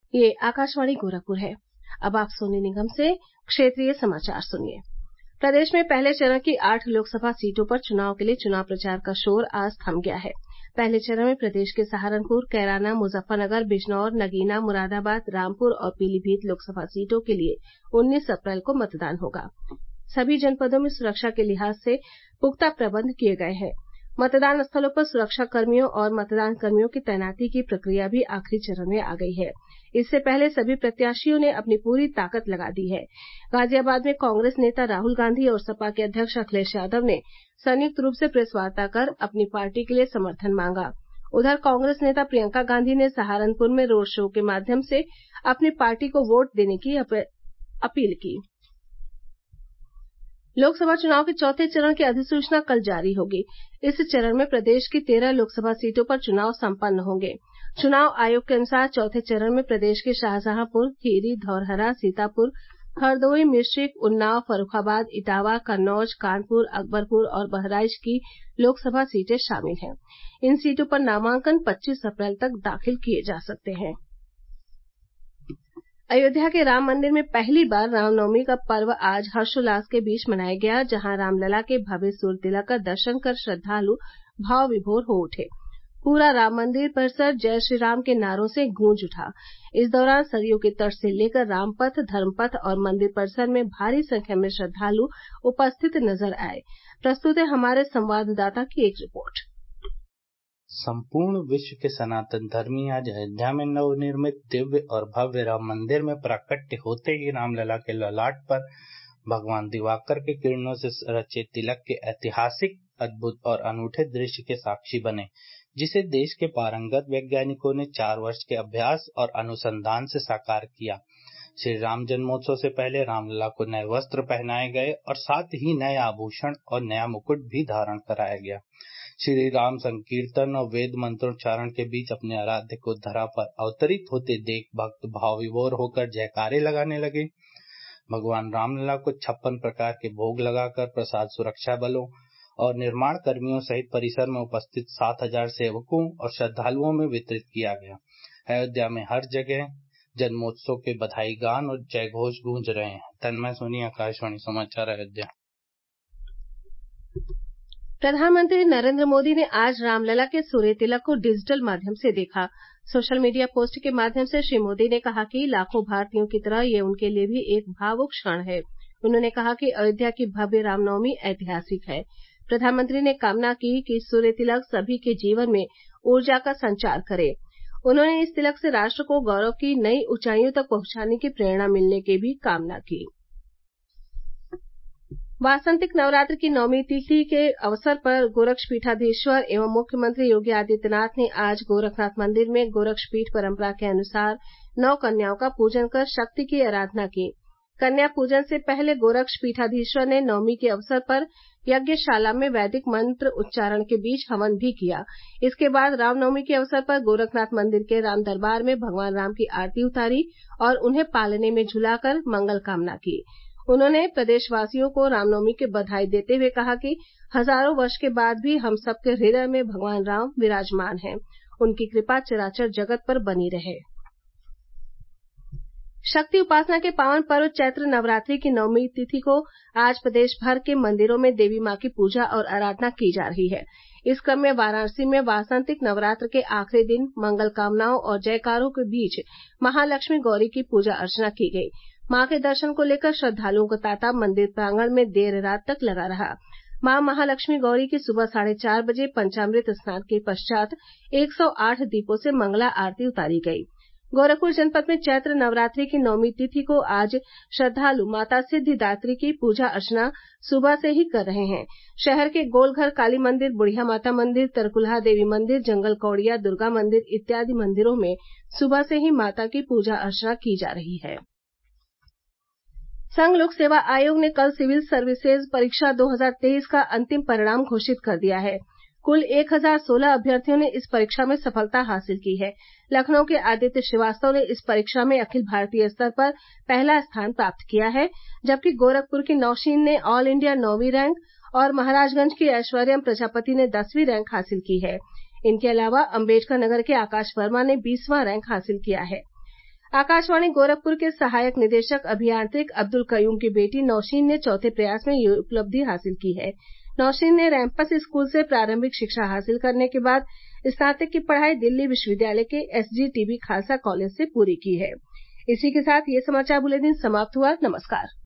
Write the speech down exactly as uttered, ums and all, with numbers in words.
ये आकाशवाणी गोरखपुर है। अब आप सोनी निगम से क्षेत्रीय समाचार सुनिए। प्रदेश में पहले चरण की आठ लोकसभा सीटों पर चुनाव के लिए चुनाव प्रचार का शोर आज थम गया है। पहले चरण में प्रदेश के सहारनपुर, कैराना, मुजफ्फरनगर, बिजनौर, नगीना, मुरादाबाद, रामपुर और पीलीभीत लोकसभा सीटों के लिए उन्नीस अप्रैल को मतदान होगा। सभी जनपदों में सुरक्षा के लिहाज से पुख्ता प्रबंध किए गए हैं। मतदान स्थलों पर सुरक्षा कर्मियों और मतदान कर्मियों की तैनाती की प्रक्रिया भी आखिरी चरण में आ गई है। इससे पहले सभी प्रत्याशियों ने अपनी पूरी ताकत लगा दी है। गाजियाबाद में कांग्रेस नेता राहुल गांधी और सपा के अध्यक्ष अखिलेश यादव ने संयुक्त रूप से प्रेस वार्ता कर अपनी पार्टी के लिए समर्थन मांगा। उधर कांग्रेस नेता प्रियंका गांधी ने सहारनपुर में रोड शो के माध्यम से अपनी पार्टी को वोट देने की अपील की। लोकसभा चुनाव के चौथे चरण की अधिसूचना कल जारी होगी। इस चरण में प्रदेश की तेरह लोकसभा सीटों पर चुनाव सम्पन्न होंगे। चुनाव आयोग के अनुसार चौथे चरण में प्रदेश के शाहजहांपुर, खीरी, धौरहरा, सीतापुर, हरदोई, मिश्रिख, उन्नाव, फर्रुखाबाद, इटावा, कन्नौज, कानपुर, अकबरपुर और बहराइच की लोकसभा सीटें शामिल हैं। इन सीटों पर नामांकन पच्चीस अप्रैल तक दाखिल किए जा सकते हैं। अयोध्या के राम मंदिर में पहली बार रामनवमी का पर्व आज हर्षोल्लास के बीच मनाया गया, जहां रामलला के भव्य सूर्य तिलक का दर्शन कर श्रद्वालु भाव विभोर हो उठे। पूरा राम मंदिर परिसर जय श्री राम के नारों से गूंज उठा। इस दौरान सरयू के तट से लेकर रामपथ, धर्मपथ और मंदिर परिसर में भारी संख्या में श्रद्वालु उपस्थित नजर आए। प्रस्तुत है हमारे संवाददाता की एक रिपोर्ट। संपूर्ण विश्व के सनातन धर्मी आज अयोध्या में नवनिर्मित दिव्य और भव्य राम मंदिर में प्राकट्य होते ही रामलला के ललाट पर भगवान दिवाकर के किरणों से रचे तिलक के ऐतिहासिक, अद्भुत और अनूठे दृश्य के साक्षी बने, जिसे देश के पारंगत वैज्ञानिकों ने चार वर्ष के अभ्यास और अनुसंधान से साकार किया। श्री राम जन्मोत्सव से पहले रामलला को नए वस्त्र पहनाए गए और साथ ही नए आभूषण और नया मुकुट भी धारण कराया गया। श्री राम संकीर्तन और वेद मंत्रोच्चारण के बीच अपने आराध्य को धरा पर अवतरित होते देख भक्त भाव विभोर होकर जयकारे लगाने लगे। भगवान रामलला को छप्पन प्रकार के भोग लगाकर प्रसाद सुरक्षा बलों और निर्माण कर्मियों सहित परिसर में उपस्थित सात हजार सेवकों और श्रद्धालुओं में वितरित किया गया। अयोध्या में हर जगह जन्मोत्सव के बधाई गान और जय घोष गूंज रहे हैं। तन्मय सोनी, आकाशवाणी समाचार, अयोध्या। प्रधानमंत्री नरेंद्र मोदी ने आज रामलला के सूर्य तिलक को डिजिटल माध्यम से देखा। सोशल मीडिया पोस्ट के माध्यम से श्री मोदी ने कहा कि लाखों भारतीयों की तरह ये उनके लिए भी एक भावुक क्षण है। उन्होंने कहा कि अयोध्या की भव्य रामनवमी ऐतिहासिक है। प्रधानमंत्री ने कामना की कि सूर्य तिलक सभी के जीवन में ऊर्जा का संचार करे। उन्होंने इस तिलक से राष्ट्र को गौरव की नई ऊंचाइयों तक पहुंचाने की प्रेरणा मिलने की भी कामना की। वासंतिक नवरात्र की नौवीं तिथि के अवसर पर गोरक्षपीठाधीश्वर एवं मुख्यमंत्री योगी आदित्यनाथ ने आज गोरखनाथ मंदिर में गोरक्षपीठ परंपरा के अनुसार नौ कन्याओं का पूजन कर शक्ति की आराधना की। कन्या पूजन से पहले गोरक्षपीठाधीश्वर ने नवमी के अवसर पर यज्ञशाला में वैदिक मंत्र उच्चारण के बीच हवन भी किया। इसके बाद रामनवमी के अवसर पर गोरखनाथ मंदिर के राम दरबार में भगवान राम की आरती उतारी और उन्हें पालने में झुलाकर मंगल कामना की। उन्होंने प्रदेशवासियों को रामनवमी की बधाई देते हुए कहा कि हजारों वर्ष के बाद भी हम सबके हृदय में भगवान राम विराजमान हैं। उनकी कृपा चराचर जगत पर बनी रहे। शक्ति उपासना के पावन पर्व चैत्र नवरात्रि की नौवीं तिथि को आज प्रदेश भर के मंदिरों में देवी मां की पूजा और आराधना की जा रही है। इस क्रम में वाराणसी में वासंतिक नवरात्र के आखिरी दिन मंगल कामनाओं और जयकारों के बीच महालक्ष्मी गौरी की पूजा अर्चना की गई। मां के दर्शन को लेकर श्रद्धालुओं का तांता मंदिर प्रांगण में देर रात तक लगा रहा। मां महालक्ष्मी गौरी की सुबह साढ़े चार बजे पंचामृत स्नान के पश्चात एक सौ आठ दीपों से मंगला आरती उतारी गई। गोरखपुर जनपद में चैत्र नवरात्रि की नौवीं तिथि को आज श्रद्धालु माता सिद्धिदात्री की पूजा अर्चना सुबह से ही कर रहे हैं। शहर के गोलघर काली मंदिर, बुढ़िया माता मंदिर, तरकुलहा देवी मंदिर, जंगल कौड़िया दुर्गा मंदिर इत्यादि मंदिरों में सुबह से ही माता की पूजा अर्चना की जा रही है। संघ लोक सेवा आयोग ने कल सिविल सर्विसेज परीक्षा दो हजार तेईस का अंतिम परिणाम घोषित कर दिया है। कुल एक हजार सोलह अभ्यर्थियों ने इस परीक्षा में सफलता हासिल की है। लखनऊ के आदित्य श्रीवास्तव ने इस परीक्षा में अखिल भारतीय स्तर पर पहला स्थान प्राप्त किया है, जबकि गोरखपुर की नौशीन ने ऑल इंडिया नौवीं रैंक और महाराजगंज की ऐश्वर्यम प्रजापति ने दसवीं रैंक हासिल की है। इनके अलावा अम्बेडकर नगर के आकाश वर्मा ने बीसवां रैंक हासिल किया है। आकाशवाणी गोरखपुर के सहायक निदेशक अभियांत्रिक अब्दुल कयूम की बेटी नौशीन ने चौथे प्रयास में यह उपलब्धि हासिल की है। नौशीन ने रैमपस स्कूल से प्रारंभिक शिक्षा हासिल करने के बाद स्नातक की पढ़ाई दिल्ली विश्वविद्यालय के एसजीटीबी खालसा कॉलेज से पूरी की है। इसी के साथ ये समाचार बुलेटिन समाप्त हुआ। नमस्कार।